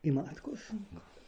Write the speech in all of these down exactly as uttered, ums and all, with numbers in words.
Imádkozzunk.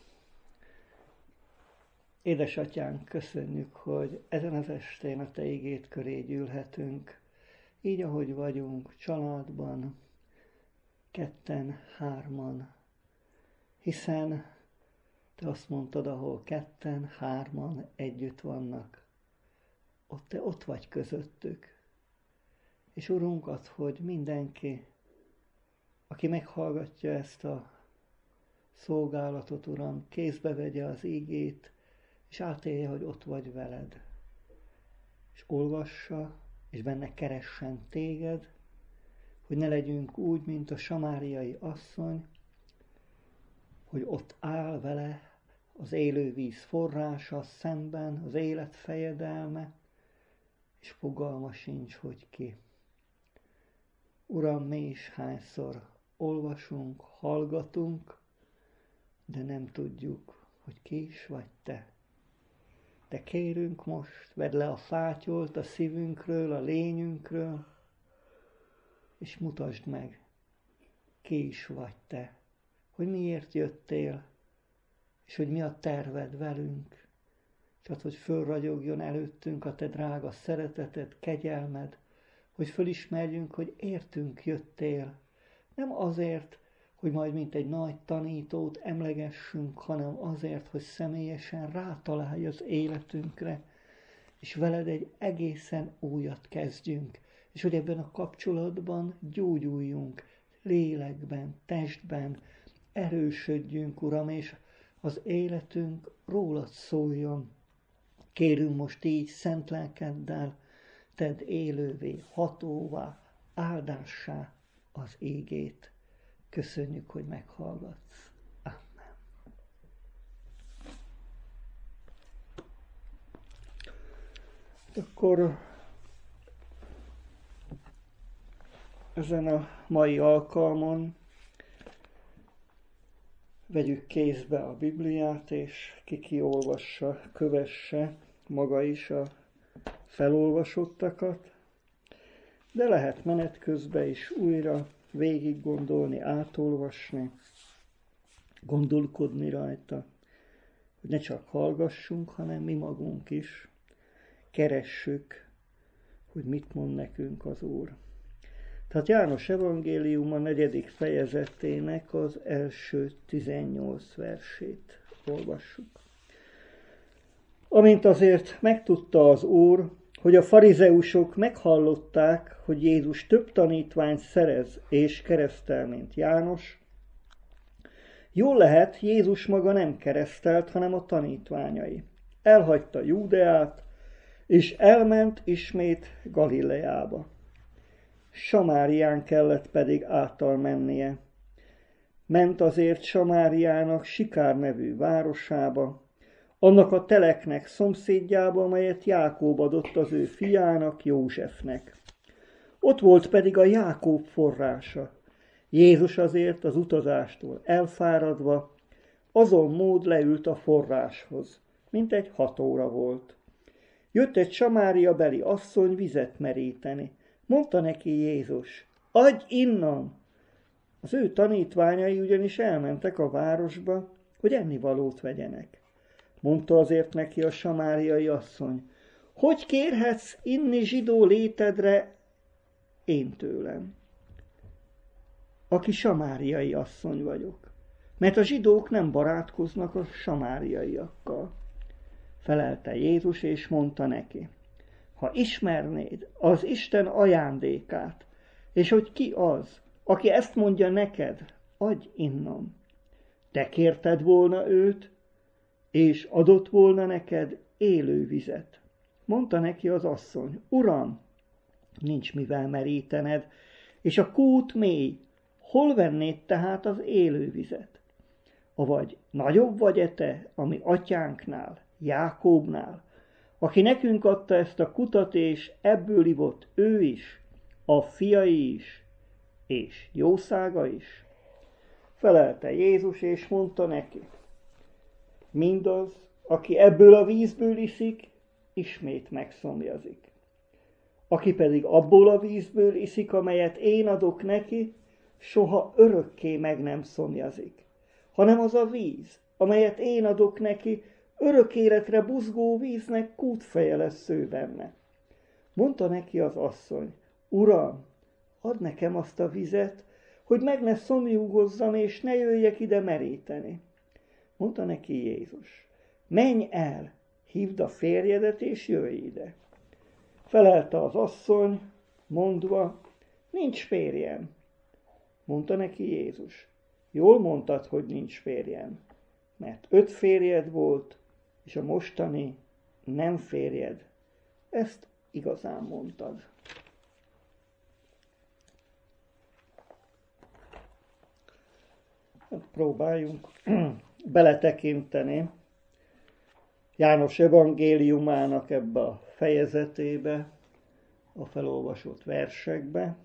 Édesatyánk, köszönjük, hogy ezen az estén a Te igéd köré gyűlhetünk, így ahogy vagyunk, családban, ketten, hárman, hiszen Te azt mondtad, ahol ketten, hárman együtt vannak, ott Te ott vagy közöttük. És Urunk, ad, hogy mindenki, aki meghallgatja ezt a szolgálatot, Uram, kézbe vegye az ígét, és átélje, hogy ott vagy veled. És olvassa, és benne keressen téged, hogy ne legyünk úgy, mint a samáriai asszony, hogy ott áll vele az élő víz forrása szemben, az élet fejedelme, és fogalma sincs, hogy ki. Uram, mi is hányszor olvasunk, hallgatunk, de nem tudjuk, hogy ki is vagy Te. De kérünk most, vedd le a fátyolt a szívünkről, a lényünkről, és mutasd meg, ki is vagy Te, hogy miért jöttél, és hogy mi a terved velünk, és az, hogy fölragyogjon előttünk a Te drága szereteted, kegyelmed, hogy fölismerjünk, hogy értünk jöttél, nem azért, hogy majd mint egy nagy tanítót emlegessünk, hanem azért, hogy személyesen rátalálj az életünkre, és veled egy egészen újat kezdjünk, és hogy ebben a kapcsolatban gyógyuljunk, lélekben, testben, erősödjünk, Uram, és az életünk rólad szóljon. Kérünk most így szent lelkeddel, tedd élővé, hatóvá, áldássá az ígét. Köszönjük, hogy meghallgatsz. Amen. Akkor ezen a mai alkalmon vegyük kézbe a Bibliát, és ki kiolvassa, kövesse maga is a felolvasottakat, de lehet menet közben is újra végig gondolni, átolvasni, gondolkodni rajta, hogy ne csak hallgassunk, hanem mi magunk is keressük, hogy mit mond nekünk az Úr. Tehát János evangéliuma negyedik fejezetének az első tizennyolc versét olvassuk. Amint azért megtudta az Úr, hogy a farizeusok meghallották, hogy Jézus több tanítványt szerez és keresztel, mint János, jól lehet, Jézus maga nem keresztelt, hanem a tanítványai. Elhagyta Júdeát, és elment ismét Galileába. Samárián kellett pedig által mennie. Ment azért Samáriának Sikár nevű városába, annak a teleknek szomszédjába, amelyet Jákób adott az ő fiának, Józsefnek. Ott volt pedig a Jákób forrása. Jézus azért az utazástól elfáradva, azon mód leült a forráshoz, mint egy hat óra volt. Jött egy Samária beli asszony vizet meríteni. Mondta neki Jézus, adj innom! Az ő tanítványai ugyanis elmentek a városba, hogy ennivalót vegyenek. Mondta azért neki a samáriai asszony, hogy kérhetsz inni zsidó létedre én tőlem, aki samáriai asszony vagyok, mert a zsidók nem barátkoznak a samáriaiakkal. Felelte Jézus, és mondta neki, ha ismernéd az Isten ajándékát, és hogy ki az, aki ezt mondja neked, adj innom, te kérted volna őt, és adott volna neked élő vizet. Mondta neki az asszony, Uram, nincs mivel merítened, és a kút mély, hol vennéd tehát az élő vizet? Avagy nagyobb vagy-e te, ami atyánknál, Jákóbnál, aki nekünk adta ezt a kutat, és ebből ivott ő is, a fiai is, és jószága is? Felelte Jézus, és mondta neki, mindaz, aki ebből a vízből iszik, ismét megszomjazik. Aki pedig abból a vízből iszik, amelyet én adok neki, soha örökké meg nem szomjazik, hanem az a víz, amelyet én adok neki, örök életre buzgó víznek kútfeje lesz ő benne. Mondta neki az asszony, Uram, add nekem azt a vizet, hogy meg ne szomjúgozzam, és ne jöjjek ide meríteni. Mondta neki Jézus, menj el, hívd a férjedet, és jöjj ide. Felelte az asszony, mondva, nincs férjem. Mondta neki Jézus, jól mondtad, hogy nincs férjem, mert öt férjed volt, és a mostani nem férjed. Ezt igazán mondtad. Próbáljunk beletekinteni János evangéliumának ebbe a fejezetébe, a felolvasott versekbe.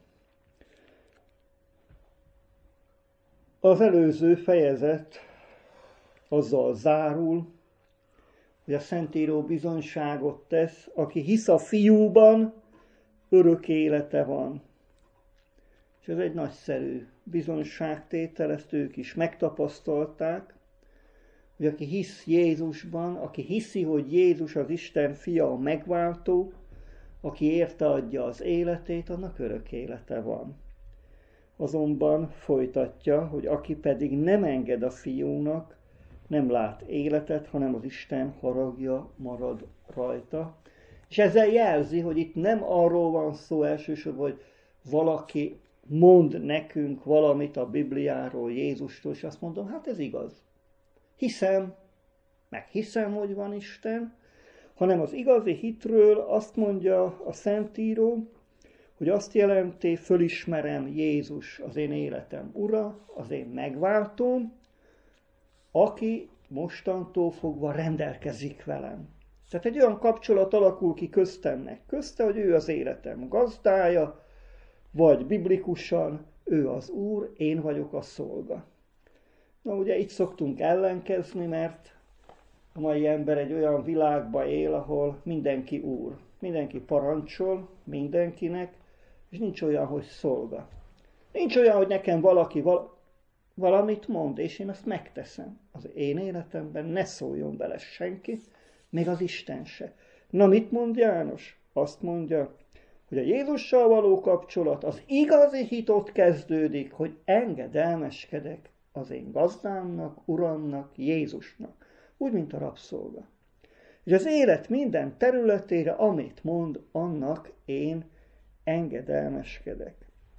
Az előző fejezet azzal zárul, hogy a Szentíró bizonyságot tesz, aki hisz a Fiúban, örök élete van. És ez egy nagyszerű bizonyságtétel, ezt ők is megtapasztalták, hogy aki hisz Jézusban, aki hiszi, hogy Jézus az Isten fia, a megváltó, aki érte adja az életét, annak örök élete van. Azonban folytatja, hogy aki pedig nem enged a Fiúnak, nem lát életet, hanem az Isten haragja marad rajta. És ezzel jelzi, hogy itt nem arról van szó elsősorban, hogy valaki mond nekünk valamit a Bibliáról, Jézustól, és azt mondom, hát ez igaz. Hiszem, meg hiszem, hogy van Isten, hanem az igazi hitről azt mondja a Szentíró, hogy azt jelenti, fölismerem Jézus az én életem ura, az én megváltóm, aki mostantól fogva rendelkezik velem. Tehát egy olyan kapcsolat alakul ki köztemnek közte, hogy ő az életem gazdája, vagy biblikusan ő az Úr, én vagyok a szolga. Na ugye itt szoktunk ellenkezni, mert a mai ember egy olyan világba él, ahol mindenki úr. Mindenki parancsol mindenkinek, és nincs olyan, hogy szolga. Nincs olyan, hogy nekem valaki val- valamit mond, és én azt megteszem. Az én életemben ne szóljon bele senki, még az Isten se. Na mit mond János? Azt mondja, hogy a Jézussal való kapcsolat, az igazi hit ott kezdődik, hogy engedelmeskedek az én gazdámnak, uramnak, Jézusnak. Úgy, mint a rabszolga. És az élet minden területére, amit mond, annak én engedelmeskedek.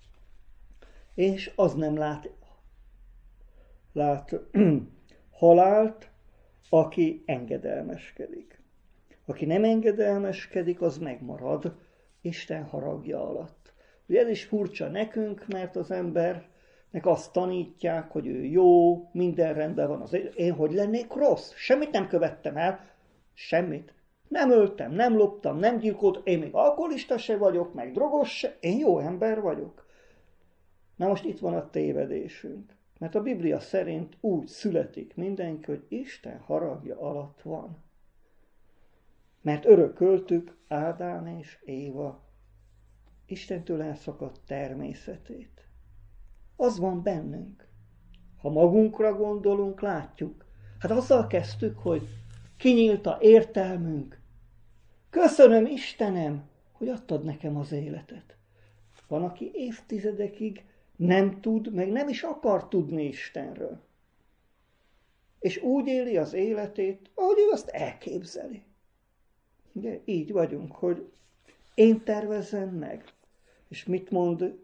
És az nem lát, lát halált, aki engedelmeskedik. Aki nem engedelmeskedik, az megmarad Isten haragja alatt. Ugye ez is furcsa nekünk, mert az embernek azt tanítják, hogy ő jó, minden rendben van. Az én hogy lennék rossz? Semmit nem követtem el. Semmit. Nem öltem, nem loptam, nem gyilkoltam, én még alkoholista se vagyok, meg drogos se, én jó ember vagyok. Na most itt van a tévedésünk. Mert a Biblia szerint úgy születik mindenki, hogy Isten haragja alatt van. Mert örököltük Ádám és Éva Istentől elszakadt természetét. Az van bennünk. Ha magunkra gondolunk, látjuk. Hát azzal kezdtük, hogy kinyílt a értelmünk. Köszönöm Istenem, hogy adtad nekem az életet. Van, aki évtizedekig nem tud, meg nem is akar tudni Istenről. És úgy éli az életét, ahogy ő azt elképzeli. Ugye, így vagyunk, hogy én tervezzem meg. És mit mond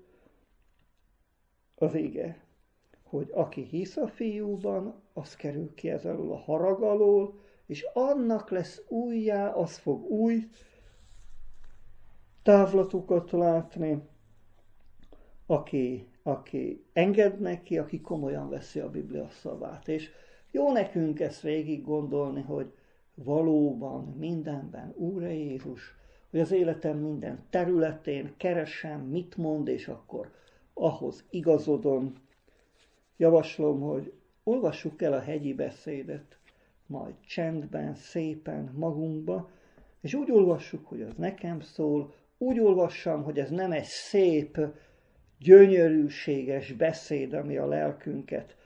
az ige? Hogy aki hisz a Fiúban, az kerül ki ez alól a harag alól, és annak lesz újjá, az fog új távlatokat látni, aki, aki enged neki, aki komolyan veszi a Biblia szavát. És jó nekünk ezt végig gondolni, hogy valóban mindenben Úr Jézus, hogy az életem minden területén keresem, mit mond, és akkor ahhoz igazodom. Javaslom, hogy olvassuk el a hegyi beszédet, majd csendben, szépen magunkba, és úgy olvassuk, hogy az nekem szól, úgy olvassam, hogy ez nem egy szép, gyönyörűséges beszéd, ami a lelkünket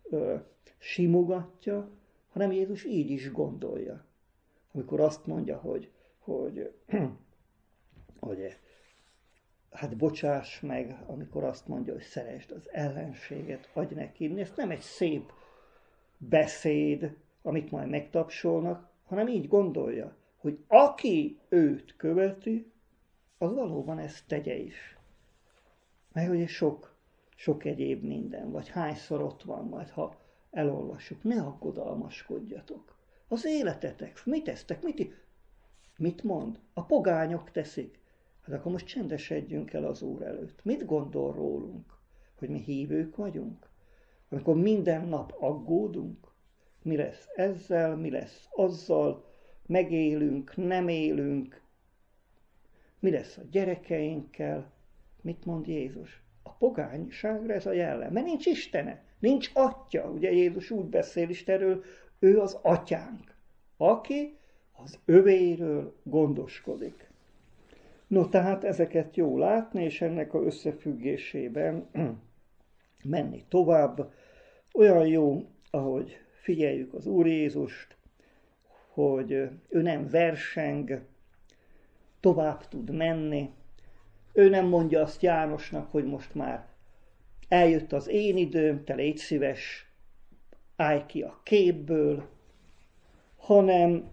ö, simogatja, hanem Jézus így is gondolja. Amikor azt mondja, hogy, hogy, hogy hát bocsáss meg, amikor azt mondja, hogy szeresd az ellenséget, adj neki inni. Ez nem egy szép beszéd, amit majd megtapsolnak, hanem így gondolja, hogy aki őt követi, az valóban ezt tegye is. Meg ugye sok, sok egyéb minden, vagy hányszor ott van majd, ha elolvassuk, ne aggodalmaskodjatok. Az életetek, mit tesztek, mit, mit mond? A pogányok teszik. Hát akkor most csendesedjünk el az Úr előtt. Mit gondol rólunk? Hogy mi hívők vagyunk? Amikor minden nap aggódunk? Mi lesz ezzel, mi lesz azzal? Megélünk, nem élünk? Mi lesz a gyerekeinkkel? Mit mond Jézus? A pogányságra ez a jellem. Mert nincs Istene, nincs Atya. Ugye Jézus úgy beszél Istenről, ő az Atyánk, aki az övéről gondoskodik. No, tehát ezeket jó látni, és ennek a összefüggésében menni tovább. Olyan jó, ahogy figyeljük az Úr Jézust, hogy ő nem verseng, tovább tud menni. Ő nem mondja azt Jánosnak, hogy most már eljött az én időm, te légy szíves, állj ki a képből, hanem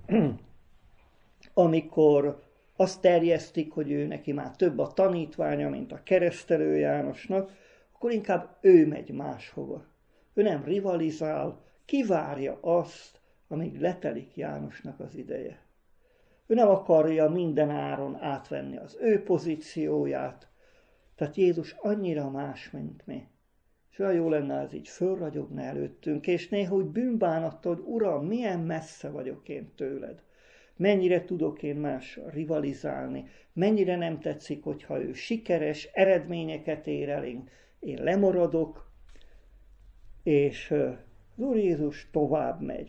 amikor azt terjesztik, hogy ő neki már több a tanítványa, mint a keresztelő Jánosnak, akkor inkább ő megy máshova. Ő nem rivalizál, kivárja azt, amíg letelik Jánosnak az ideje. Ő nem akarja minden áron átvenni az ő pozícióját, tehát Jézus annyira más, mint mi. És olyan jó lenne, ez így fölragyogna előttünk, és néha úgy bűnbánattal, hogy Uram, milyen messze vagyok én tőled. Mennyire tudok én mással rivalizálni, mennyire nem tetszik, hogyha ő sikeres, eredményeket ér el, én, én lemaradok, és az Úr Jézus tovább megy,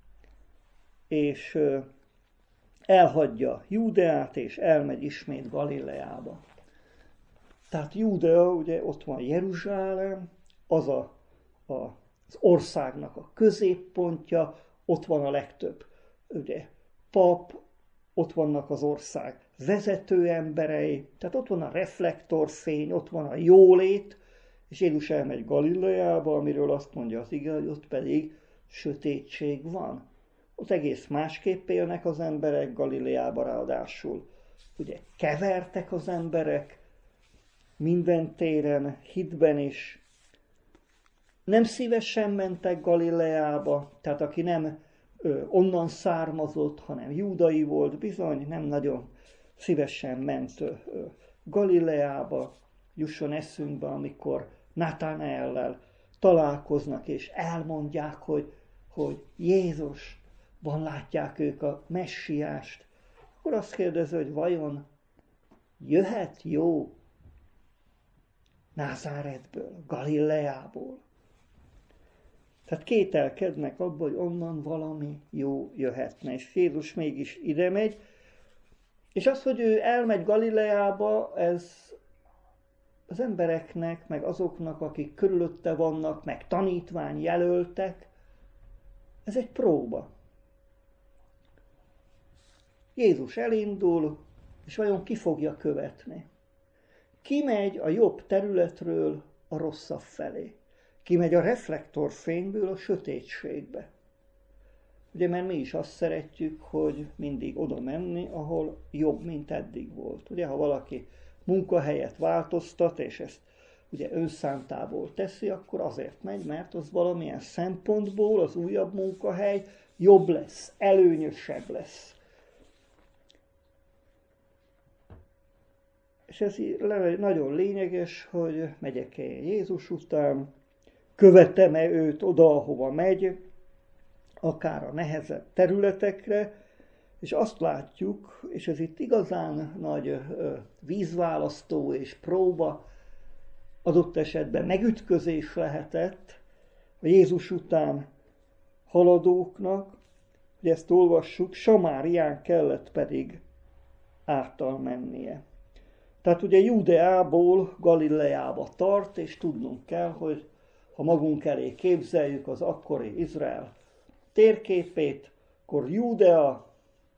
és elhagyja Júdeát, és elmegy ismét Galileába. Tehát Júdea, ugye ott van Jeruzsálem, az a, a, az országnak a középpontja, ott van a legtöbb ugye, pap, ott vannak az ország vezető emberei, tehát ott van a reflektorfény, ott van a jólét, és Jézus elmegy Galileába, amiről azt mondja az ige, hogy ott pedig sötétség van. Ott egész másképp élnek az emberek Galileába, ráadásul ugye kevertek az emberek minden téren, hitben is. Nem szívesen mentek Galileába, tehát aki nem ö, onnan származott, hanem júdai volt, bizony nem nagyon szívesen ment ö, Galileába. Jusson eszünkbe, amikor Natanaellel találkoznak, és elmondják, hogy, hogy Jézusban látják ők a messiást. Akkor azt kérdezi, hogy vajon jöhet jó Názáretből, Galileából? Tehát kételkednek abban, hogy onnan valami jó jöhetne, és Jézus mégis ide megy, és az, hogy ő elmegy Galileába, ez az embereknek, meg azoknak, akik körülötte vannak, meg tanítvány jelöltek, ez egy próba. Jézus elindul, és vajon ki fogja követni? Ki megy a jobb területről a rosszabb felé? Ki megy a reflektorfényből a sötétségbe? Ugye, mert mi is azt szeretjük, hogy mindig oda menni, ahol jobb, mint eddig volt. Ugye, ha valaki munkahelyet változtat, és ezt ugye önszántából teszi, akkor azért megy, mert az valamilyen szempontból az újabb munkahely jobb lesz, előnyösebb lesz. És ez nagyon lényeges, hogy megyek én Jézus után, követem-e őt oda, ahova megy, akár a nehezebb területekre, és azt látjuk, és ez itt igazán nagy vízválasztó és próba, adott esetben megütközés lehetett a Jézus után haladóknak, hogy ezt olvassuk, Samárián kellett pedig által mennie. Tehát ugye Júdeából Galileába tart, és tudnunk kell, hogy ha magunk elé képzeljük az akkori Izrael térképét, akkor Júdea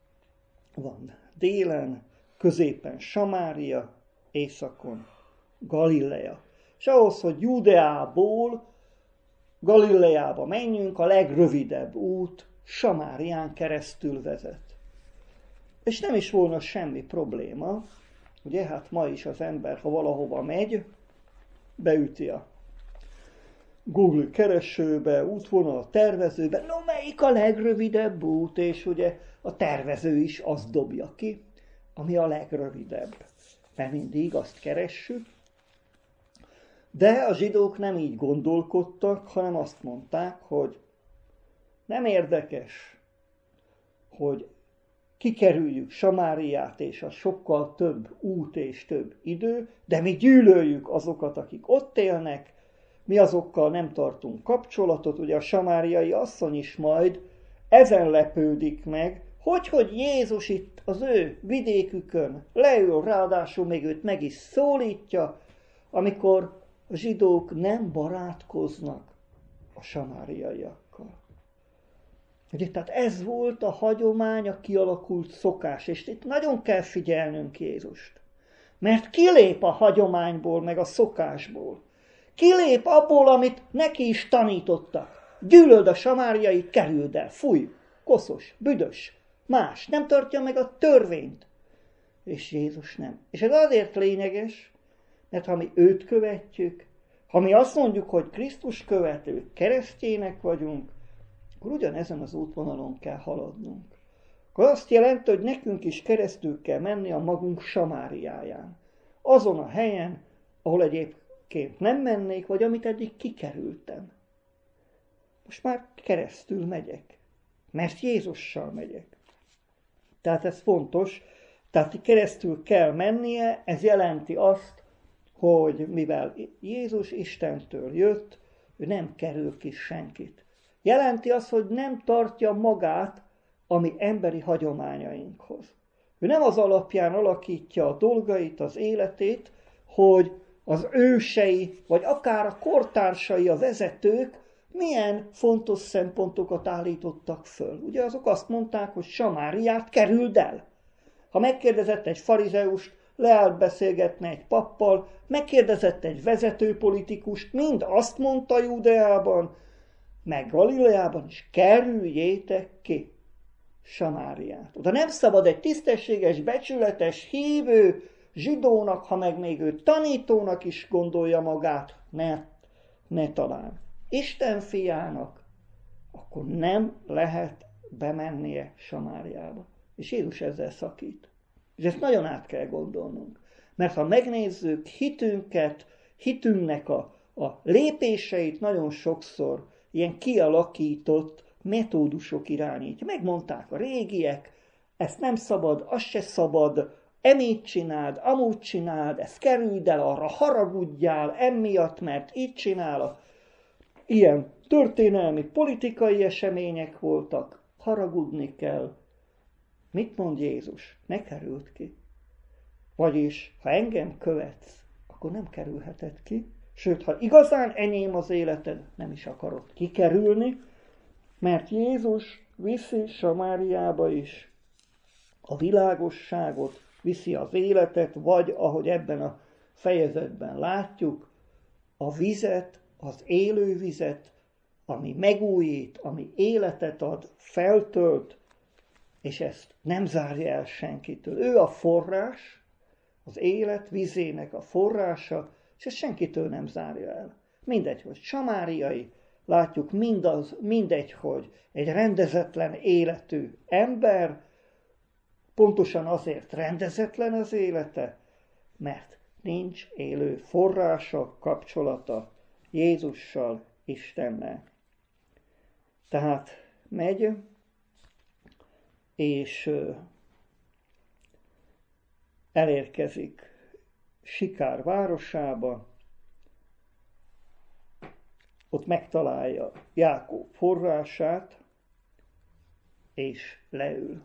van délen, középen Samária, északon Galilea. És ahhoz, hogy Júdeából Galileába menjünk, a legrövidebb út Samárián keresztül vezet. És nem is volna semmi probléma, ugye, hát ma is az ember, ha valahova megy, beüti a Google keresőbe, útvonal tervezőbe, no melyik a legrövidebb út, és ugye a tervező is azt dobja ki, ami a legrövidebb. Mert mindig azt keressük. De a zsidók nem így gondolkodtak, hanem azt mondták, hogy nem érdekes, hogy kikerüljük Samáriát, és a sokkal több út és több idő, de mi gyűlöljük azokat, akik ott élnek, mi azokkal nem tartunk kapcsolatot, ugye a samáriai asszony is majd ezen lepődik meg, hogy, hogy Jézus itt az ő vidékükön leül, ráadásul még őt meg is szólítja, amikor a zsidók nem barátkoznak a samáriaiakkal. Ugye, tehát ez volt a hagyomány, a kialakult szokás, és itt nagyon kell figyelnünk Jézust. Mert kilép a hagyományból, meg a szokásból. Kilép abból, amit neki is tanítottak. Gyűlöld a samáriai, kerüld el, fúj, koszos, büdös, más, nem tartja meg a törvényt. És Jézus nem. És ez azért lényeges, mert ha mi őt követjük, ha mi azt mondjuk, hogy Krisztus követők, keresztjének vagyunk, akkor ugyanezen az útvonalon kell haladnunk. Akkor azt jelenti, hogy nekünk is keresztül kell menni a magunk Samáriáján. Azon a helyen, ahol egyébként nem mennék, vagy amit eddig kikerültem. Most már keresztül megyek, mert Jézussal megyek. Tehát ez fontos, tehát keresztül kell mennie, ez jelenti azt, hogy mivel Jézus Istentől jött, ő nem kerül ki senkit. Jelenti azt, hogy nem tartja magát a mi emberi hagyományainkhoz. Ő nem az alapján alakítja a dolgait, az életét, hogy az ősei, vagy akár a kortársai, a vezetők milyen fontos szempontokat állítottak föl. Ugye azok azt mondták, hogy Samáriát kerüld el. Ha megkérdezett egy farizeust, leállt beszélgetni egy pappal, megkérdezett egy vezetőpolitikust, mind azt mondta Júdeában, meg Galileában is, kerüljétek ki Samáriát. Oda nem szabad egy tisztességes, becsületes, hívő zsidónak, ha meg még ő tanítónak is gondolja magát, ne, ne talán. Isten fiának, akkor nem lehet bemennie Samáriába. És Jézus ezzel szakít. És ezt nagyon át kell gondolnunk. Mert ha megnézzük hitünket, hitünknek a, a lépéseit nagyon sokszor ilyen kialakított metódusok irányítja. Megmondták a régiek, ezt nem szabad, azt se szabad, emígy csináld, amúgy csináld, ezt kerüld el, arra haragudjál, emiatt, mert így csinál. Ilyen történelmi, politikai események voltak, haragudni kell. Mit mond Jézus? Ne került ki. Vagyis, ha engem követsz, akkor nem kerülheted ki. Sőt, ha igazán enyém az életed, nem is akarod kikerülni, mert Jézus viszi Samáriába is a világosságot, viszi az életet, vagy ahogy ebben a fejezetben látjuk, a vizet, az élő vizet, ami megújít, ami életet ad, feltölt, és ezt nem zárja el senkitől. Ő a forrás, az élet vizének a forrása, és ezt senkitől nem zárja el. Mindegy, hogy samáriai, látjuk mindaz, mindegy, hogy egy rendezetlen életű ember, pontosan azért rendezetlen az élete, mert nincs élő forrása, kapcsolata Jézussal, Istennel. Tehát megy, és elérkezik Sikár városába, ott megtalálja Jákob forrását, és leül.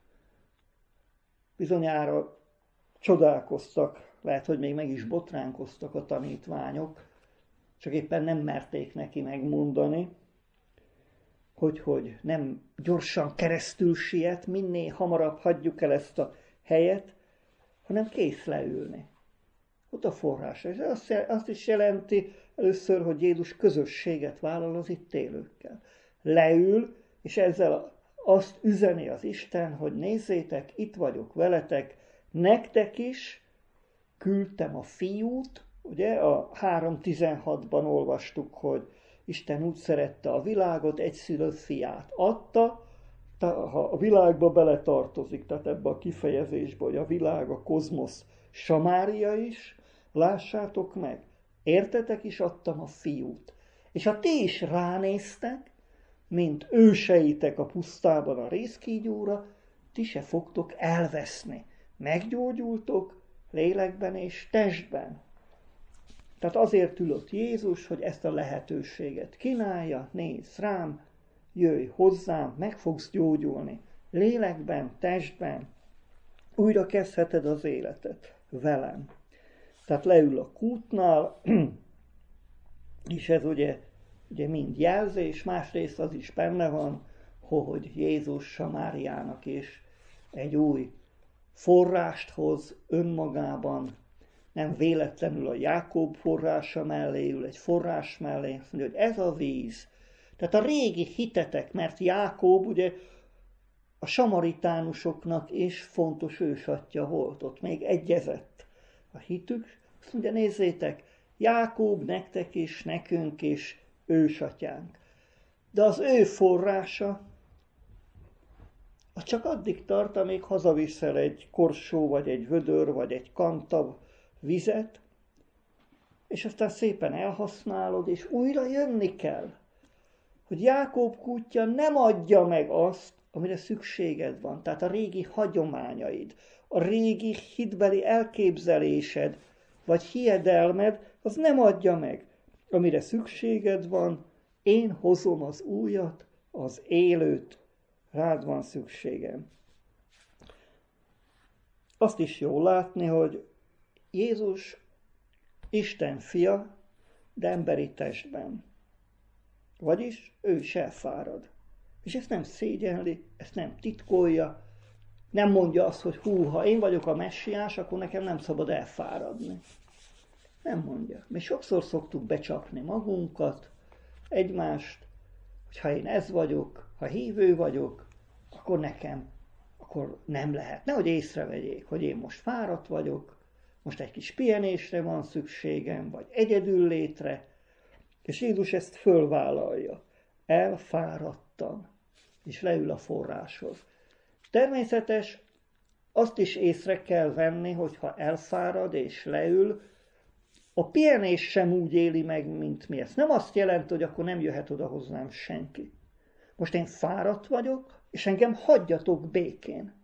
Bizonyára csodálkoztak, lehet, hogy még meg is botránkoztak a tanítványok, csak éppen nem merték neki megmondani, hogy, hogy nem gyorsan keresztül siet, minél hamarabb hagyjuk el ezt a helyet, hanem kész leülni. Ott a forrása. És azt, azt is jelenti először, hogy Jézus közösséget vállal az itt élőkkel. Leül, és ezzel azt üzeni az Isten, hogy nézzétek, itt vagyok veletek, nektek is küldtem a fiút. Ugye a három tizenhatban olvastuk, hogy Isten úgy szerette a világot, egyszülött fiát adta, ha a világba beletartozik, tehát ebbe a kifejezésbe, hogy a világ, a kozmosz, Samária is, lássátok meg, értetek is adtam a fiút. És ha ti is ránéztek, mint őseitek a pusztában a rézkígyóra, ti se fogtok elveszni. Meggyógyultok lélekben és testben. Tehát azért ülött Jézus, hogy ezt a lehetőséget kínálja, nézz rám, jöjj hozzám, meg fogsz gyógyulni. Lélekben, testben, újra kezdheted az életet velem. Tehát leül a kútnál, és ez ugye, ugye mind jelzés, másrészt az is benne van, hogy Jézus Samáriának is egy új forrást hoz önmagában, nem véletlenül a Jákob forrása mellé ül, egy forrás mellé, azt mondja, hogy ez a víz. Tehát a régi hitetek, mert Jákob ugye a samaritánusoknak is fontos ősatja volt, ott még egyezett a hitük. Azt mondja, nézzétek, Jákob nektek is, nekünk is ősatyánk. De az ő forrása az csak addig tart, amíg hazaviszel egy korsó, vagy egy vödör, vagy egy kanta vizet, és aztán szépen elhasználod, és újra jönni kell. Hogy Jákob kútja nem adja meg azt, amire szükséged van. Tehát a régi hagyományaid, a régi hitbeli elképzelésed, vagy hiedelmed, az nem adja meg. Amire szükséged van, én hozom az újat, az élőt, rád van szükségem. Azt is jól látni, hogy Jézus Isten fia, de emberi testben. Vagyis ő is elfárad. És ezt nem szégyenli, ezt nem titkolja, nem mondja azt, hogy hú, ha én vagyok a messiás, akkor nekem nem szabad elfáradni. Nem mondja. Mi sokszor szoktuk becsapni magunkat, egymást, hogy ha én ez vagyok, ha hívő vagyok, akkor nekem, akkor nem lehet. Nehogy észrevegyék, hogy én most fáradt vagyok, most egy kis pihenésre van szükségem, vagy egyedül létre, és Jézus ezt fölvállalja. Elfáradtam, és leül a forráshoz. Természetes, azt is észre kell venni, hogy ha elfárad és leül, a pihenés sem úgy éli meg, mint mi. Ez nem azt jelenti, hogy akkor nem jöhet oda hozzám senki. Most én fáradt vagyok, és engem hagyjatok békén.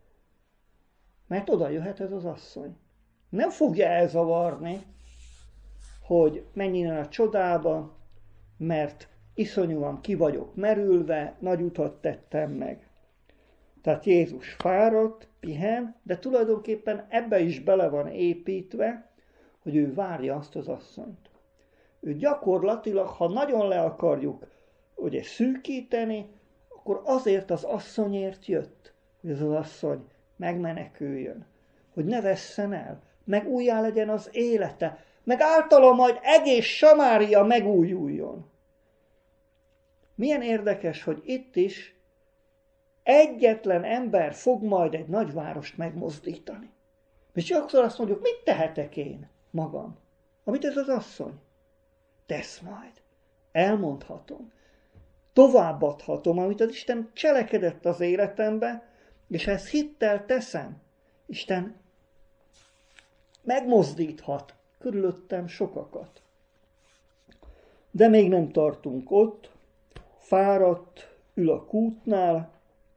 Mert oda jöhet ez az asszony. Nem fogja elzavarni, hogy menj innen a csodába, mert iszonyúan ki vagyok merülve, nagy utat tettem meg. Tehát Jézus fáradt, pihen, de tulajdonképpen ebbe is bele van építve, hogy ő várja azt az asszonyt. Ő gyakorlatilag, ha nagyon le akarjuk ugye, szűkíteni, akkor azért az asszonyért jött, hogy ez az asszony megmeneküljön, hogy ne vesszen el, meg újjá legyen az élete, meg általa majd egész Samária megújuljon. Milyen érdekes, hogy itt is egyetlen ember fog majd egy nagyvárost megmozdítani. És sokszor azt mondjuk, mit tehetek én magam? Amit ez az asszony tesz majd. Elmondhatom. Továbbadhatom, amit az Isten cselekedett az életembe, és ha ezt hittel teszem, Isten megmozdíthat körülöttem sokakat. De még nem tartunk ott, fáradt, ül a kútnál,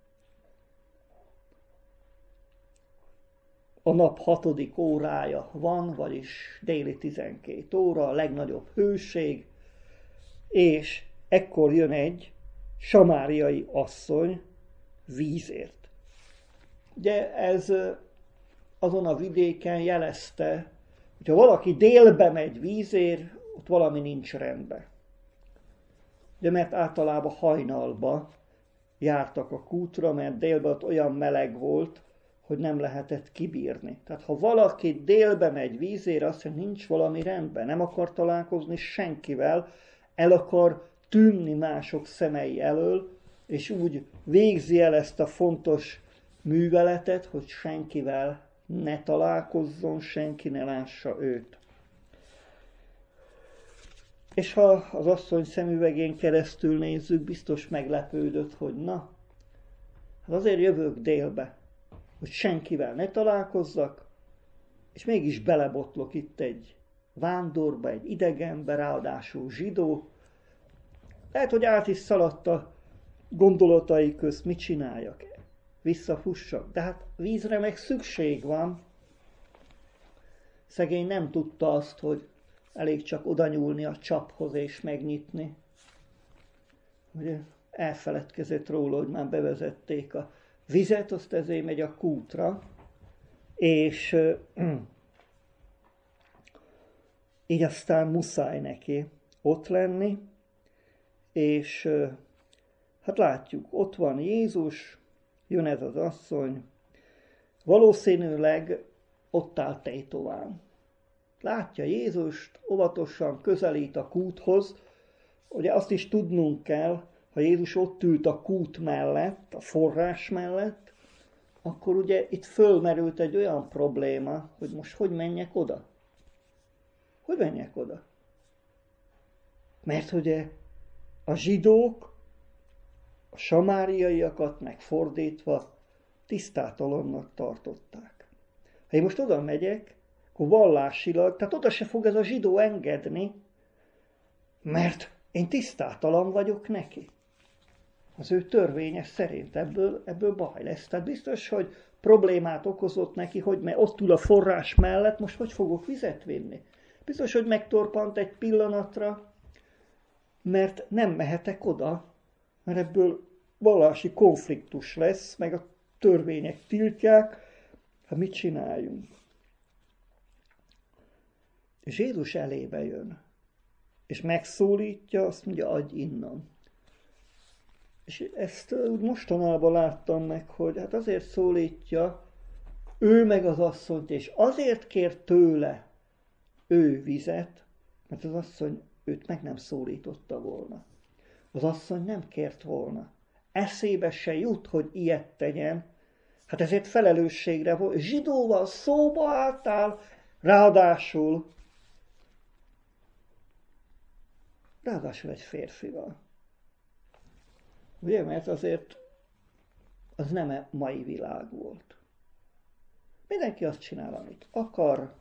a nap hatodik órája van, vagyis déli tizenkét óra, a legnagyobb hőség, és ekkor jön egy samáriai asszony vízért. Ugye ez azon a vidéken jelezte, hogyha valaki délbe megy vízért, ott valami nincs rendben. De mert általában hajnalba jártak a kútra, mert délben ott olyan meleg volt, hogy nem lehetett kibírni. Tehát ha valaki délbe megy vízére, azt mondja, nincs valami rendben, nem akar találkozni senkivel, el akar tűnni mások szemei elől, és úgy végzi el ezt a fontos műveletet, hogy senkivel ne találkozzon, senki ne lássa őt. És ha az asszony szemüvegén keresztül nézzük, biztos meglepődött, hogy na, hát azért jövök délbe, hogy senkivel ne találkozzak, és mégis belebotlok itt egy vándorba, egy idegenbe, ráadásul zsidó. Lehet, hogy át is szaladt a gondolatai közt, mit csináljak? Visszafussak. De hát vízre meg szükség van. Szegény nem tudta azt, hogy elég csak oda nyúlni a csaphoz és megnyitni. Ugye elfeledkezett róla, hogy már bevezették a vizet, azt ezért megy a kútra, és uh, így aztán muszáj neki ott lenni, és uh, hát látjuk, ott van Jézus, jön ez az asszony, valószínűleg ott áll tétován. Látja Jézust, óvatosan közelít a kúthoz, ugye azt is tudnunk kell, ha Jézus ott ült a kút mellett, a forrás mellett, akkor ugye itt fölmerült egy olyan probléma, hogy most hogy menjek oda? Hogy menjek oda? Mert ugye a zsidók, a samáriaiakat megfordítva tisztátalannak tartották. Ha én most oda megyek, akkor vallásilag, tehát oda se fog ez a zsidó engedni, mert én tisztátalan vagyok neki. Az ő törvénye szerint ebből, ebből baj lesz. Tehát biztos, hogy problémát okozott neki, hogy mert ott ül a forrás mellett, most hogy fogok vizet vinni? Biztos, hogy megtorpant egy pillanatra, mert nem mehetek oda, mert ebből vallási konfliktus lesz, meg a törvények tiltják, hát mit csináljunk? És Jézus elébe jön, és megszólítja, azt mondja, adj innom. És ezt úgy mostanában láttam meg, hogy hát azért szólítja ő meg az asszonyt, és azért kér tőle ő vizet, mert az asszony őt meg nem szólította volna. Az asszony nem kért volna. Eszébe se jut, hogy ilyet tegyen. Hát ezért felelősségre volt. Zsidóval szóba álltál, ráadásul, ráadásul egy férfival. Ugye, mert azért az nem a mai világ volt. Mindenki azt csinál, amit akar.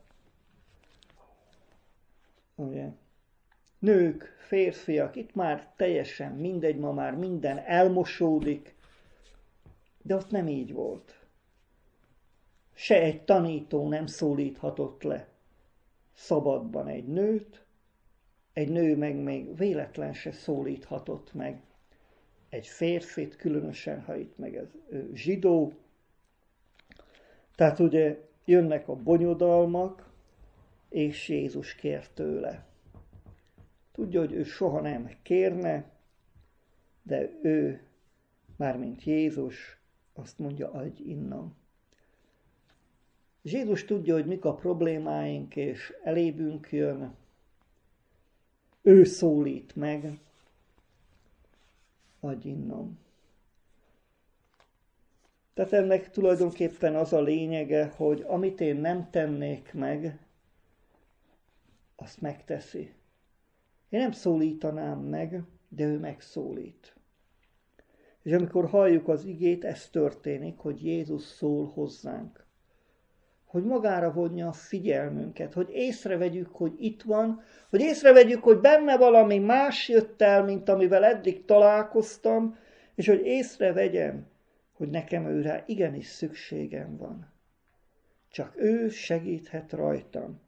Ugye? Nők, férfiak, itt már teljesen mindegy, ma már minden elmosódik, de ott nem így volt. Se egy tanító nem szólíthatott le szabadban egy nőt, egy nő meg még véletlen se szólíthatott meg egy férfit, különösen, ha itt meg ez zsidó. Tehát ugye jönnek a bonyodalmak, és Jézus kér tőle. Tudja, hogy ő soha nem kérne, de ő, mármint Jézus, azt mondja, adj innom. És Jézus tudja, hogy mik a problémáink, és elébünk jön. Ő szólít meg, adj innom. Tehát ennek tulajdonképpen az a lényege, hogy amit én nem tennék meg, azt megteszi. Én nem szólítanám meg, de ő megszólít. És amikor halljuk az igét, ez történik, hogy Jézus szól hozzánk. Hogy magára vonja a figyelmünket, hogy észrevegyük, hogy itt van, hogy észrevegyük, hogy benne valami más jött el, mint amivel eddig találkoztam, és hogy észrevegyem, hogy nekem őre igenis szükségem van. Csak ő segíthet rajtam.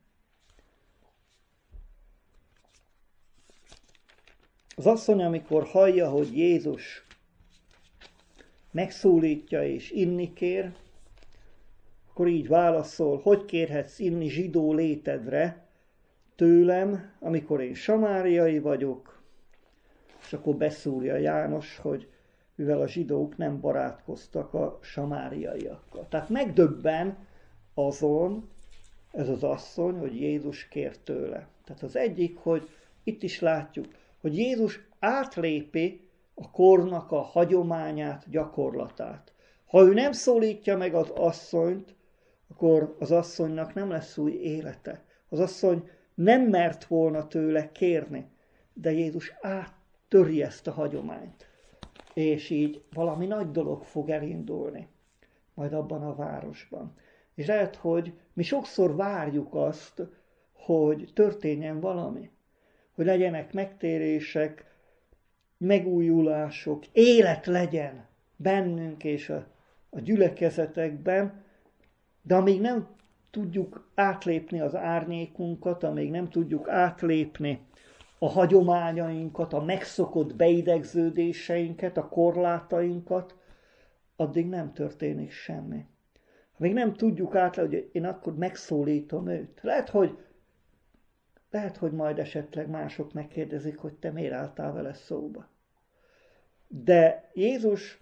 Az asszony, amikor hallja, hogy Jézus megszólítja és inni kér, akkor így válaszol, hogy kérhetsz inni zsidó létedre, tőlem, amikor én samáriai vagyok, és akkor beszúrja János, hogy mivel a zsidók nem barátkoztak a samáriaiakkal. Tehát megdöbben azon ez az asszony, hogy Jézus kér tőle. Tehát az egyik, hogy itt is látjuk, hogy Jézus átlépi a kornak a hagyományát, gyakorlatát. Ha ő nem szólítja meg az asszonyt, akkor az asszonynak nem lesz új élete. Az asszony nem mert volna tőle kérni, de Jézus áttöri ezt a hagyományt. És így valami nagy dolog fog elindulni, majd abban a városban. És lehet, hogy mi sokszor várjuk azt, hogy történjen valami, hogy legyenek megtérések, megújulások, élet legyen bennünk és a, a gyülekezetekben, de amíg nem tudjuk átlépni az árnyékunkat, amíg nem tudjuk átlépni a hagyományainkat, a megszokott beidegződéseinket, a korlátainkat, addig nem történik semmi. Még nem tudjuk átlépni, hogy én akkor megszólítom őt. Lehet, hogy, lehet, hogy majd esetleg mások megkérdezik, hogy te miért álltál vele szóba. De Jézus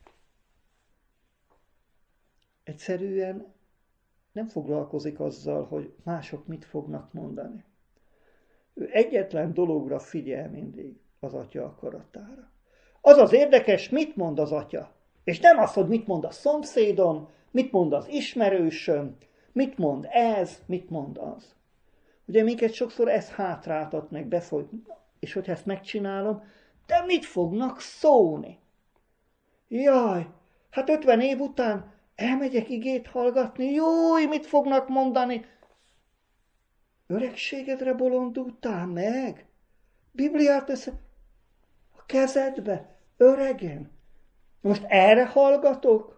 egyszerűen nem foglalkozik azzal, hogy mások mit fognak mondani. Ő egyetlen dologra figyel mindig, az atya akaratára. Az az érdekes, mit mond az atya. És nem az, hogy mit mond a szomszédom, mit mond az ismerősöm, mit mond ez, mit mond az. Ugye minket sokszor ez hátráltat meg, befolyt, és hogyha ezt megcsinálom, de mit fognak szólni? Jaj, hát ötven év után elmegyek igét hallgatni, júj, mit fognak mondani? Öregségedre bolondultál meg? Bibliát össze a kezedbe, öregen. Most erre hallgatok?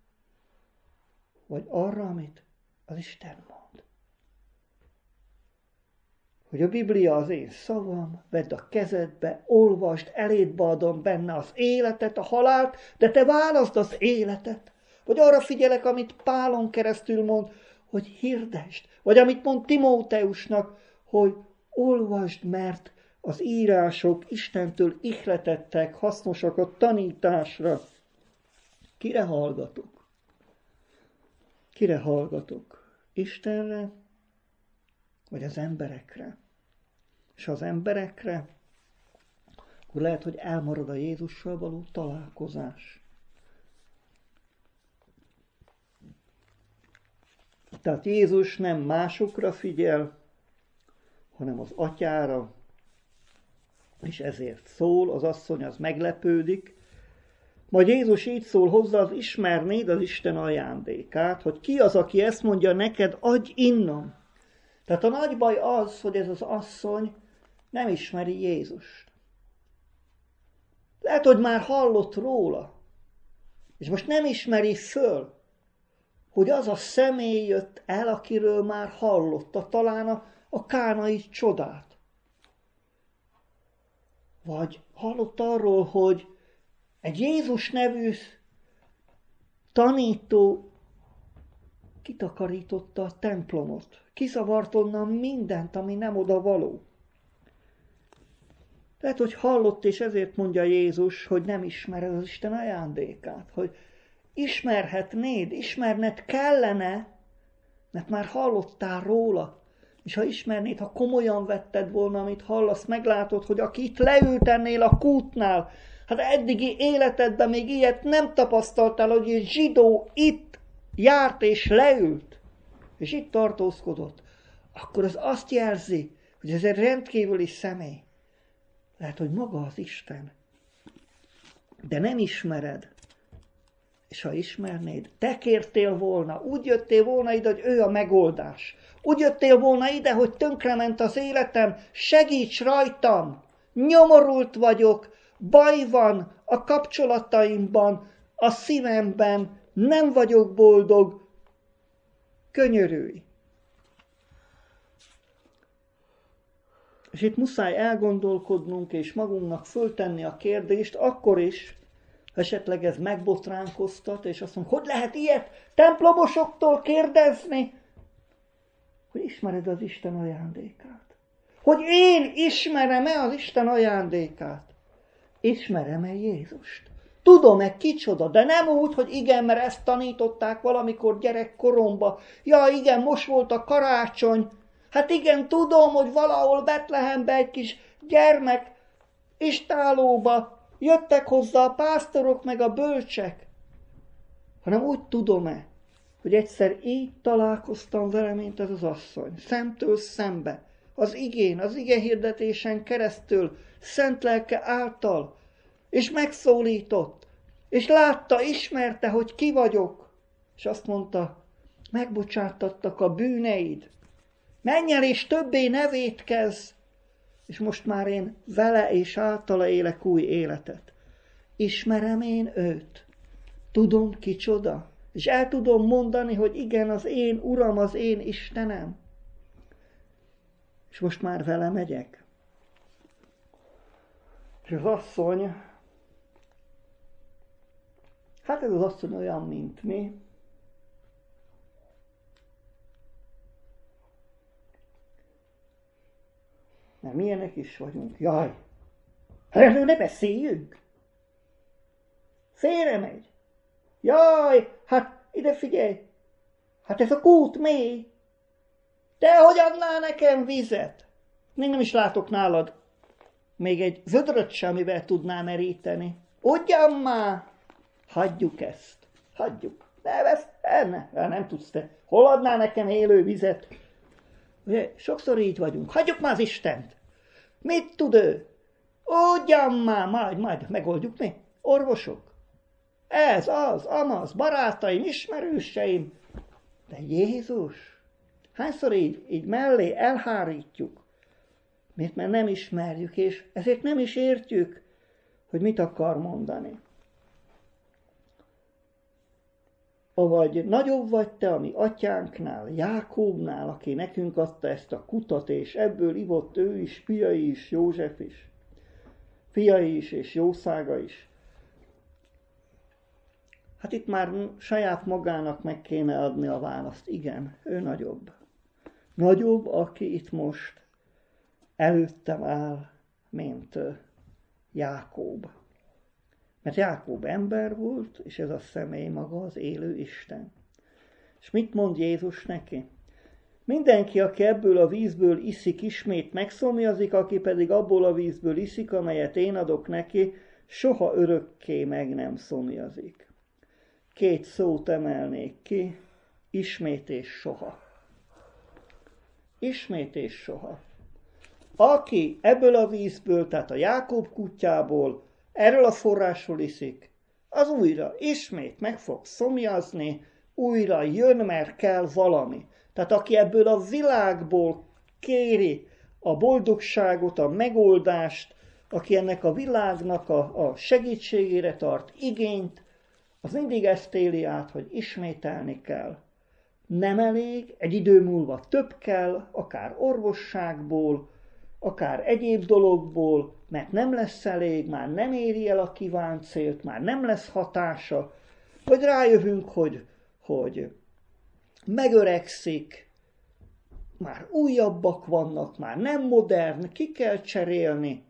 Vagy arra, amit az Isten mond? Hogy a Biblia az én szavam, vedd a kezedbe, olvasd, elédbe adom benne az életet, a halált, de te válaszd az életet. Vagy arra figyelek, amit Pálon keresztül mond, hogy hirdesd. Vagy amit mond Timóteusnak, hogy olvasd, mert az írások Istentől ihletettek, hasznosak a tanításra. Kire hallgatok? Kire hallgatok? Istenre, vagy az emberekre? És az emberekre, akkor lehet, hogy elmarad a Jézussal való találkozás. Tehát Jézus nem másokra figyel, hanem az atyára, és ezért szól, az asszony az meglepődik. Majd Jézus így szól hozzá, az ismernéd az Isten ajándékát, hogy ki az, aki ezt mondja neked, adj innom. Tehát a nagy baj az, hogy ez az asszony nem ismeri Jézust. Lehet, hogy már hallott róla, és most nem ismeri föl, hogy az a személy jött el, akiről már hallotta, talán a, a kánai csodát. Vagy hallott arról, hogy egy Jézus nevű tanító kitakarította a templomot, kiszavart onnan mindent, ami nem oda való. Lehet, hogy hallott, és ezért mondja Jézus, hogy nem ismered az Isten ajándékát, hogy ismerhetnéd, ismerned kellene, mert már hallottál róla. És ha ismernéd, ha komolyan vetted volna, amit hallasz, meglátod, hogy aki itt leült ennél a kútnál, hát eddigi életedben még ilyet nem tapasztaltál, hogy egy zsidó itt járt és leült, és itt tartózkodott, akkor az azt jelzi, hogy ez egy rendkívüli személy. Lehet, hogy maga az Isten. De nem ismered. És ha ismernéd, te kértél volna, úgy jöttél volna ide, hogy ő a megoldás. Úgy jöttél volna ide, hogy tönkrement az életem, segíts rajtam, nyomorult vagyok, baj van a kapcsolataimban, a szívemben, nem vagyok boldog, könyörülj. És itt muszáj elgondolkodnunk és magunknak föltenni a kérdést, akkor is, esetleg ez megbotránkoztat, és azt mondja, hogy lehet ilyet templomosoktól kérdezni, hogy ismered az Isten ajándékát. Hogy én ismerem-e az Isten ajándékát? Ismerem-e Jézust? Tudom-e kicsoda? De nem úgy, hogy igen, mert ezt tanították valamikor gyerekkoromban. Ja, igen, most volt a karácsony. Hát igen, tudom, hogy valahol Betlehembe egy kis gyermek istállóba jöttek hozzá a pásztorok meg a bölcsek. Hanem úgy tudom-e, hogy egyszer így találkoztam vele, mint ez az asszony. Szemtől szembe. Az igén, az ige hirdetésen keresztül, szent lelke által, és megszólított, és látta, ismerte, hogy ki vagyok, és azt mondta, megbocsátattak a bűneid, menj el, és többé ne vétkezz, és most már én vele és általa élek új életet. Ismerem én őt, tudom kicsoda, és el tudom mondani, hogy igen, az én Uram, az én Istenem. És most már vele megyek. És az asszony, hát ez az asszony olyan, mint mi. Mert milyenek is vagyunk. Jaj, erről ne beszéljünk. Félre megy. Jaj, hát ide figyelj. Hát ez a kút mély. Te hogy adnál nekem vizet? Még nem is látok nálad még egy vödröt sem, amivel tudnám meríteni. Ugyan már! Hagyjuk ezt. Hagyjuk. Ne vesz, ne, ne, nem tudsz te. Hol adnál nekem élő vizet? Ugye, sokszor így vagyunk. Hagyjuk már az Istent. Mit tud ő? Ugyan már, majd, majd megoldjuk mi? Orvosok. Ez, az, amaz, barátaim, ismerőseim. De Jézus... Hányszor így, így mellé elhárítjuk, mert mert nem ismerjük, és ezért nem is értjük, hogy mit akar mondani. Avagy nagyobb vagy te a mi atyánknál, Jákóbnál, aki nekünk adta ezt a kutat, és ebből ivott ő is, fiai is, József is, fiai is, és jószága is. Hát itt már saját magának meg kéne adni a választ. Igen, ő nagyobb. Nagyobb, aki itt most előttem áll, mint Jákób. Mert Jákób ember volt, és ez a személy maga az élő Isten. És mit mond Jézus neki? Mindenki, aki ebből a vízből iszik, ismét megszomjazik, aki pedig abból a vízből iszik, amelyet én adok neki, soha örökké meg nem szomjazik. Két szót emelnék ki, ismét és soha. Ismét és soha. Aki ebből a vízből, tehát a Jákób kutyából, erről a forrásról iszik, az újra, ismét meg fog szomjazni, újra jön, mert kell valami. Tehát aki ebből a világból kéri a boldogságot, a megoldást, aki ennek a világnak a, a segítségére tart igényt, az mindig ezt éli át, hogy ismételni kell. Nem elég, egy idő múlva több kell, akár orvosságból, akár egyéb dologból, mert nem lesz elég, már nem éri el a kívánt célt, már nem lesz hatása, vagy rájövünk, hogy, hogy megöregszik, már újabbak vannak, már nem modern, ki kell cserélni,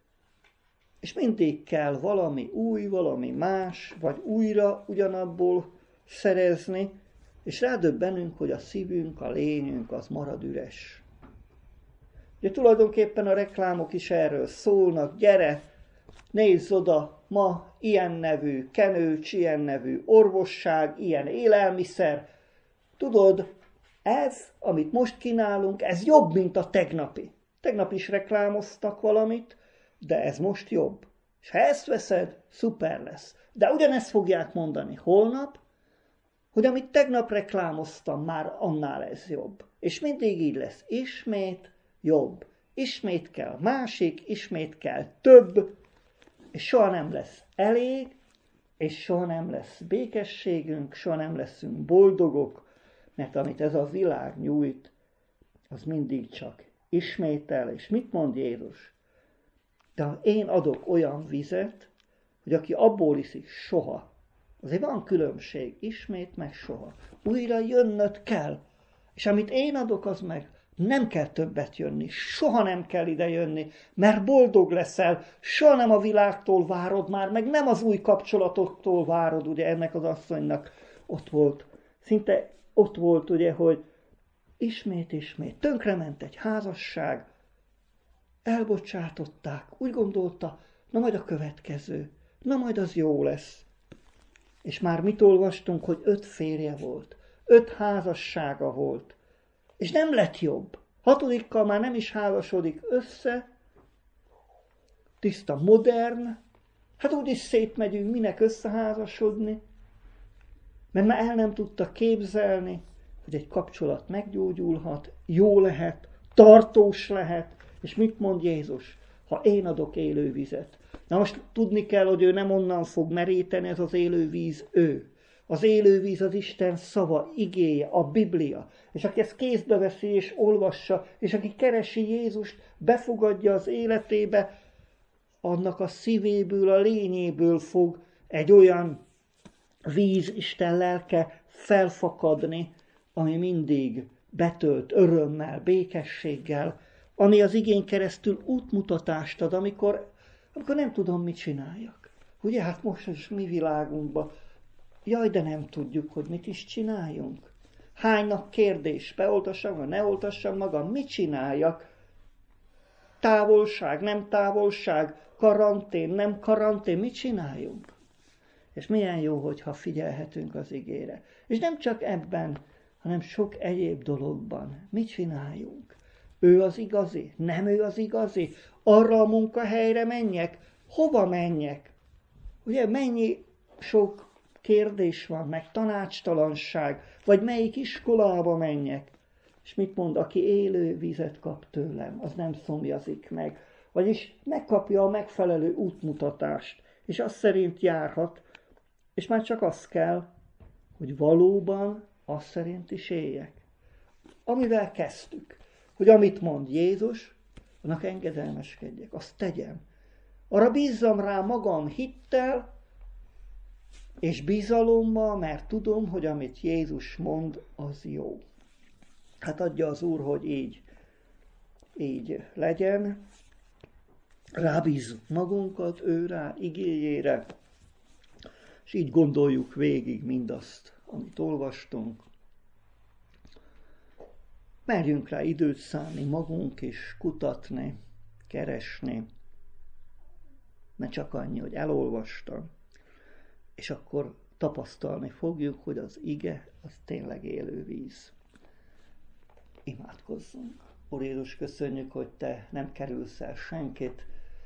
és mindig kell valami új, valami más, vagy újra ugyanabból szerezni, és rádöbbenünk, hogy a szívünk, a lényünk az marad üres. Ugye tulajdonképpen a reklámok is erről szólnak, gyere, nézz oda, ma ilyen nevű kenőcs, ilyen nevű orvosság, ilyen élelmiszer. Tudod, ez, amit most kínálunk, ez jobb, mint a tegnapi. Tegnap is reklámoztak valamit, de ez most jobb. És ha ezt veszed, szuper lesz. De ugyanezt fogják mondani holnap, hogy amit tegnap reklámoztam, már annál ez jobb. És mindig így lesz. Ismét jobb. Ismét kell másik, ismét kell több, és soha nem lesz elég, és soha nem lesz békességünk, soha nem leszünk boldogok, mert amit ez a világ nyújt, az mindig csak ismétel. És mit mond Jézus? De én adok olyan vizet, hogy aki abból iszik, soha. Azért van különbség, ismét meg soha. Újra jönnöd kell. És amit én adok, az meg nem kell többet jönni, soha nem kell ide jönni, mert boldog leszel, soha nem a világtól várod már, meg nem az új kapcsolatoktól várod, ugye ennek az asszonynak ott volt. Szinte ott volt, ugye, hogy ismét, ismét, tönkrement egy házasság, elbocsátották, úgy gondolta, na majd a következő, na majd az jó lesz. És már mit olvastunk, hogy öt férje volt, öt házassága volt, és nem lett jobb. Hatodikkal már nem is házasodik össze, tiszta modern, hát úgyis szétmegyünk, minek összeházasodni, mert már el nem tudta képzelni, hogy egy kapcsolat meggyógyulhat, jó lehet, tartós lehet, és mit mond Jézus? Ha én adok élő vizet. Na most tudni kell, hogy ő nem onnan fog meríteni, ez az élő víz ő. Az élő víz az Isten szava, igéje, a Biblia. És aki ezt kézbe veszi és olvassa, és aki keresi Jézust, befogadja az életébe, annak a szívéből, a lényéből fog egy olyan víz, Isten lelke felfakadni, ami mindig betölt örömmel, békességgel, ami az igén keresztül útmutatást ad, amikor, amikor nem tudom, mit csináljak. Ugye, hát most is mi világunkban, jaj, de nem tudjuk, hogy mit is csináljunk. Hánynak kérdés, beoltassam, vagy ne oltassam magam, mit csináljak? Távolság, nem távolság, karantén, nem karantén, mit csináljunk? És milyen jó, hogyha figyelhetünk az igére. És nem csak ebben, hanem sok egyéb dologban. Mit csináljunk? Ő az igazi? Nem ő az igazi? Arra a munkahelyre menjek? Hova menjek? Ugye mennyi sok kérdés van, meg tanácstalanság, vagy melyik iskolába menjek? És mit mond, aki élő vizet kap tőlem, az nem szomjazik meg. Vagyis megkapja a megfelelő útmutatást, és az szerint járhat, és már csak az kell, hogy valóban az szerint is éljek. Amivel kezdtük, hogy amit mond Jézus, annak engedelmeskedjek, azt tegyem. Arra bízzam rá magam hittel és bizalommal, mert tudom, hogy amit Jézus mond, az jó. Hát adja az Úr, hogy így, így legyen. Rábízzuk magunkat ő rá, igéjére, és így gondoljuk végig mindazt, amit olvastunk. Merjünk rá időt szánni magunk is, kutatni, keresni. Ne csak annyi, hogy elolvastam, és akkor tapasztalni fogjuk, hogy az ige, az tényleg élő víz. Imádkozzunk. Úr Jézus, köszönjük, hogy Te nem kerülsz el senkit,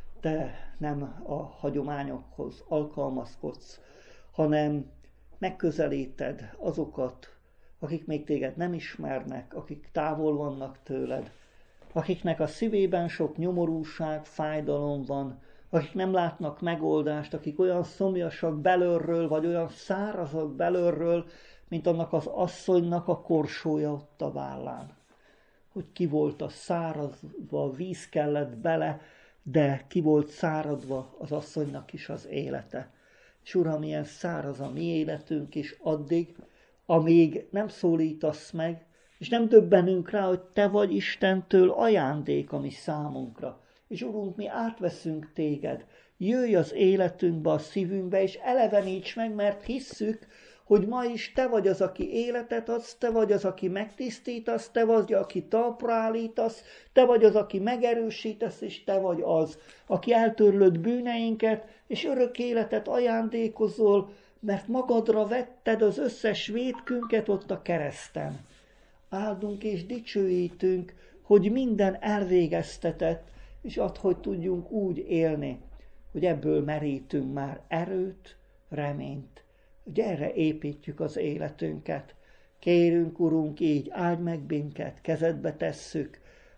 Te nem a hagyományokhoz alkalmazkodsz, hanem megközelíted azokat, akik még téged nem ismernek, akik távol vannak tőled, akiknek a szívében sok nyomorúság, fájdalom van, akik nem látnak megoldást, akik olyan szomjasak belülről, vagy olyan szárazak belülről, mint annak az asszonynak a korsója ott a vállán. Hogy ki volt a szárazva, víz kellett bele, de ki volt száradva az asszonynak is az élete. És Uram, ilyen száraz a mi életünk is addig, amíg nem szólítasz meg, és nem döbbenünk rá, hogy Te vagy Istentől ajándék a mi számunkra. És Urunk, mi átveszünk Téged. Jöjj az életünkbe, a szívünkbe, és eleveníts meg, mert hisszük, hogy ma is Te vagy az, aki életet adsz, Te vagy az, aki megtisztítasz, Te vagy, aki talpra állítasz, Te vagy az, aki megerősítesz, és Te vagy az, aki eltörlöd bűneinket, és örök életet ajándékozol, mert magadra vetted az összes vétkünket ott a kereszten. Áldunk és dicsőítünk, hogy minden elvégeztetett, és add, hogy tudjunk úgy élni, hogy ebből merítünk már erőt, reményt, hogy erre építjük az életünket. Kérünk, Urunk, így áld meg minket, kezedbe tesszük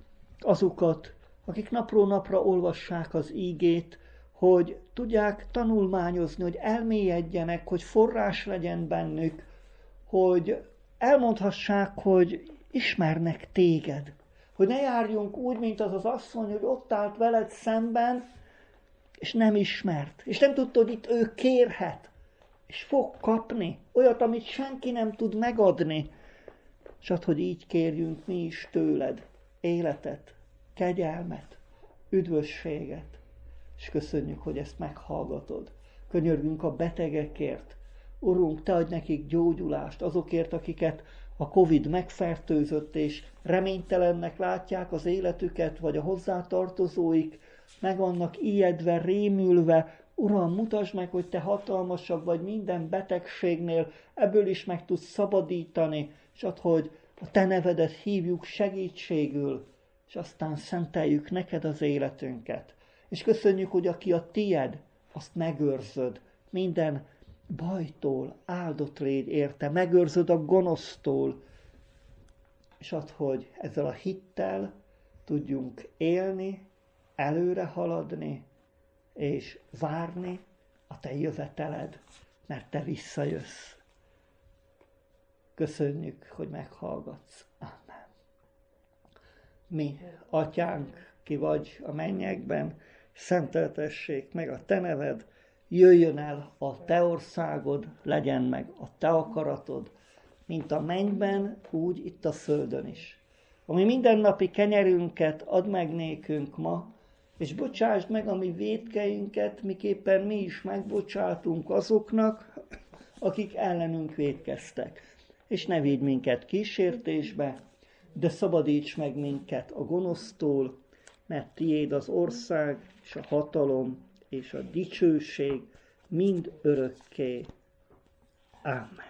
azokat, akik napról napra olvassák az ígét, hogy tudják tanulmányozni, hogy elmélyedjenek, hogy forrás legyen bennük, hogy elmondhassák, hogy ismernek téged. Hogy ne járjunk úgy, mint az az asszony, hogy ott állt veled szemben, és nem ismert. És nem tudta, hogy itt ő kérhet, és fog kapni olyat, amit senki nem tud megadni. És add, hogy így kérjünk mi is tőled, életet, kegyelmet, üdvösséget, és köszönjük, hogy ezt meghallgatod. Könyörgünk a betegekért. Urunk, Te adj nekik gyógyulást, azokért, akiket a Covid megfertőzött, és reménytelennek látják az életüket, vagy a hozzátartozóik, meg vannak ijedve, rémülve. Uram, mutasd meg, hogy Te hatalmasabb vagy minden betegségnél, ebből is meg tudsz szabadítani, és add, hogy a Te nevedet hívjuk segítségül, és aztán szenteljük neked az életünket. És köszönjük, hogy aki a tied, azt megőrzöd minden bajtól, áldott légy érte, megőrzöd a gonosztól, és add, hogy ezzel a hittel tudjunk élni, előre haladni, és várni a Te jöveteled, mert Te visszajössz. Köszönjük, hogy meghallgatsz. Amen. Mi, Atyánk, ki vagy a mennyekben, szenteltessék meg a Te neved, jöjjön el a Te országod, legyen meg a Te akaratod, mint a mennyben, úgy itt a földön is. Ami mindennapi kenyerünket add meg nékünk ma, és bocsásd meg a mi vétkeinket, miképpen mi is megbocsátunk azoknak, akik ellenünk vétkeztek. És ne vigy minket kísértésbe, de szabadíts meg minket a gonosztól, mert tiéd az ország, és a hatalom, és a dicsőség mind örökké. Amen.